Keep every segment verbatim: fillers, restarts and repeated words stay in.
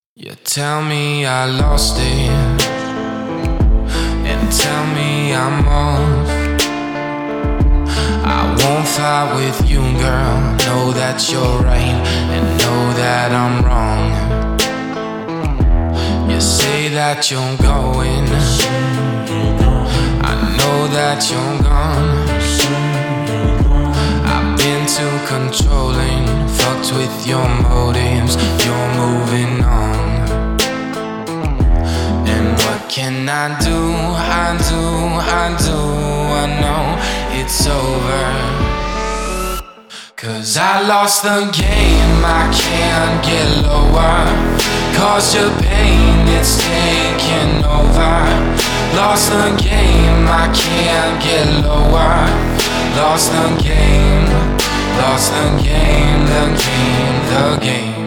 You tell me I lost it, and tell me I'm off. I won't fight with you, girl. Know that you're right, and know that I'm wrong. You say that you're going, I know that you're gone. I've been too controlling, fucked with your motives. You're moving on. What can I do? I do, I do, I know it's over. Cause I lost the game, I can't get lower. Cause your pain, it's taking over. Lost the game, I can't get lower. Lost the game, lost the game, the game, the game.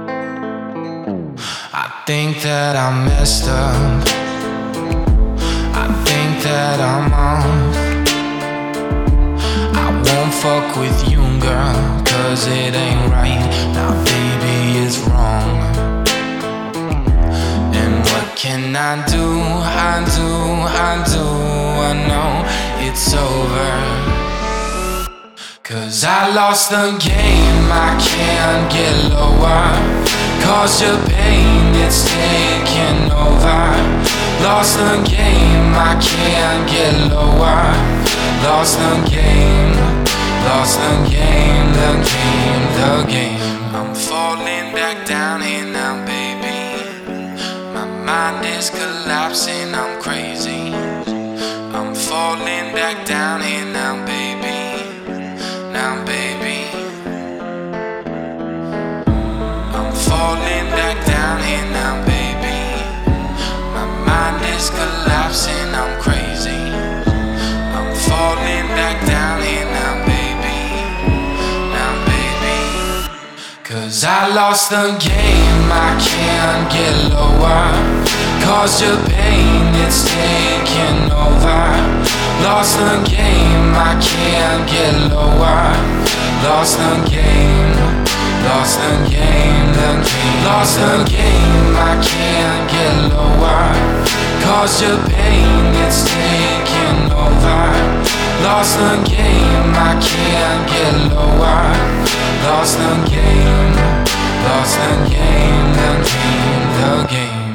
I think that I messed up, I think that I'm off. I won't fuck with you, girl, cause it ain't right. Now baby, it's wrong. And what can I do? I do, I do, I know it's over. Cause I lost the game, I can't get lower. Cause your pain, it's taking over. Lost the game, I can't get lower. Lost the game, lost the game, the game, the game. I'm falling back down here now, baby. My mind is collapsing, I'm crazy. I'm falling back down here now, baby. Now, baby, I'm falling back down here now, baby. My mind is collapsing, I'm crazy. I'm falling back down here now, baby. Now, baby, cause I lost the game, I can't get lower. Cause your pain, it's taking over. Lost the game, I can't get lower. Lost the game, lost the game, the game. Lost the game, I can't get lower. Cause your pain, it's taking over. Lost the game, I can't get lower. Lost the game, lost the game, the game, the game.